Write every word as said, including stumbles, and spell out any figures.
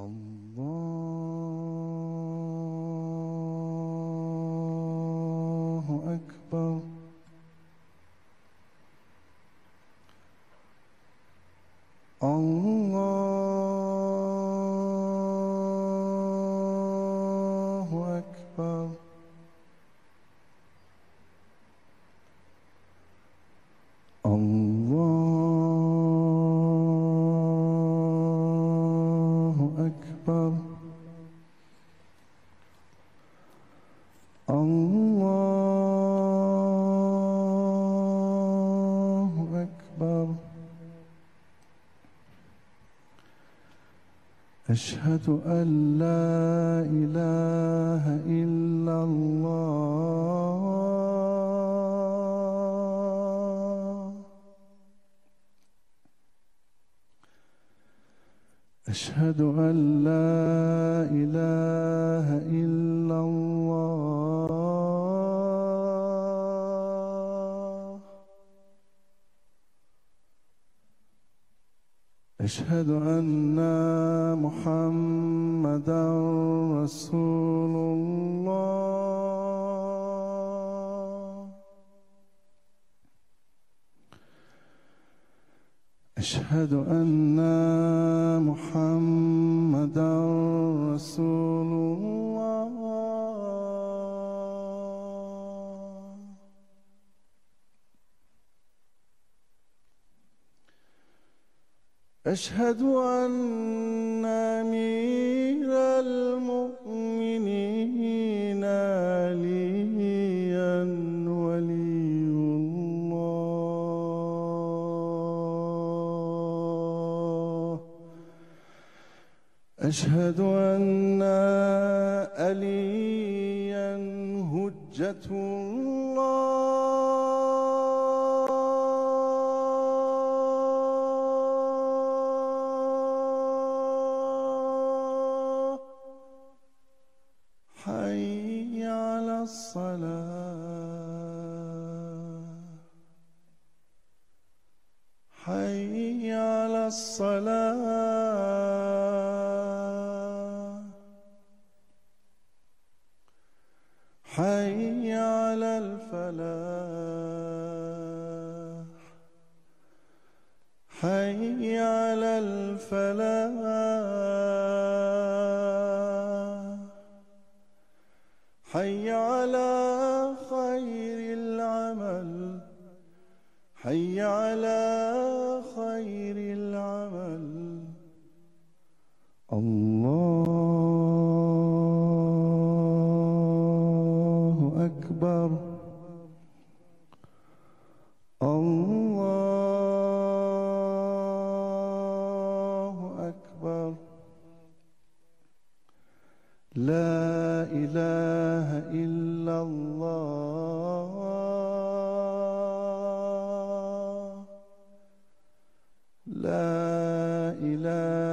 الله أكبر. الله أكبر. الله أكبر. الله أكبر. أشهد أن لا إله إلا الله. أشهد أن لا إله إلا الله. أشهد أن محمدًا رسول الله. أشهد أن محمدًا رسول الله. أشهد أن أمير المؤمنين عليا ولي الله. أشهد أن عليا حجة الله. حي على الصلاة. حي على الصلاة. حي على الفلاح. حي على الفلاح. حي على خير العمل. حي على خير العمل. الله أكبر. الله أكبر. لا إله إلا الله. لا إله